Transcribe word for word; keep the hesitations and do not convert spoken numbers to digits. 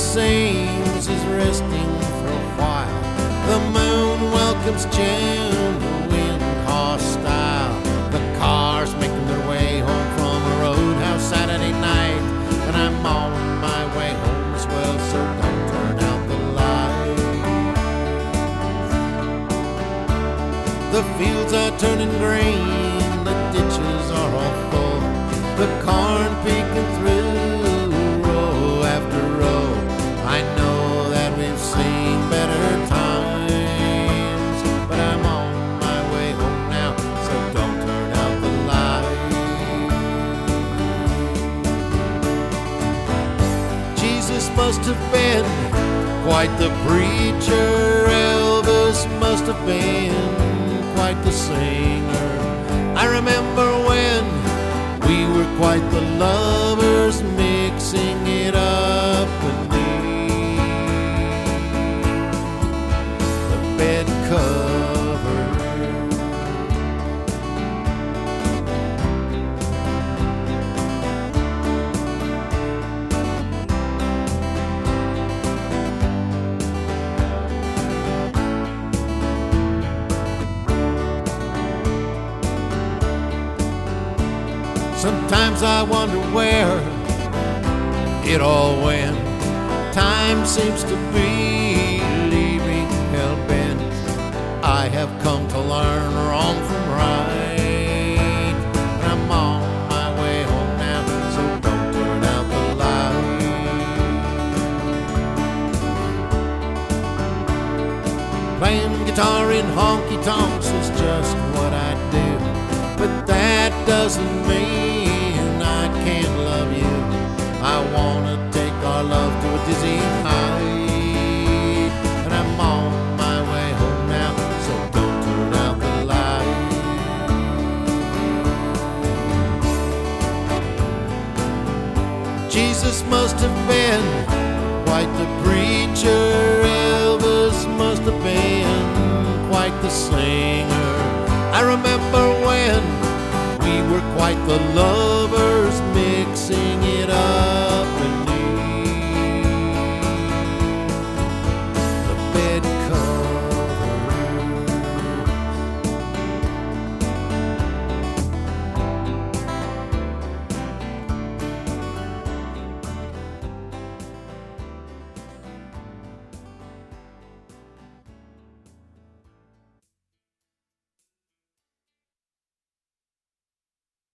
seems is resting for a while. The moon welcomes June, the wind hostile. The cars making their way home from a roadhouse Saturday night, and I'm on my way home as well, so don't turn out the light. The fields are turning green, the ditches are all full, the corn peeking through row after row. I know that we've seen better times, but I'm on my way home now, so don't turn out the light. Jesus must have been quite the preacher, Elvis must have been quite the singer. I remember when we were quite the lovers, mixing it up beneath the bed cover. Sometimes I wonder where it all went. Time seems to be leaving hell-bent. I have come to learn wrong from right, and I'm on my way home now, so don't turn out the light. Playing guitar in honky-tonks is just what I do, but that doesn't mean I can't love you. I wanna take our love to a dizzy height, and I'm on my way home now, so don't turn out the light. Jesus must have been quite the preacher, Elvis must have been quite the singer. I remember when we were quite the lovers, mixing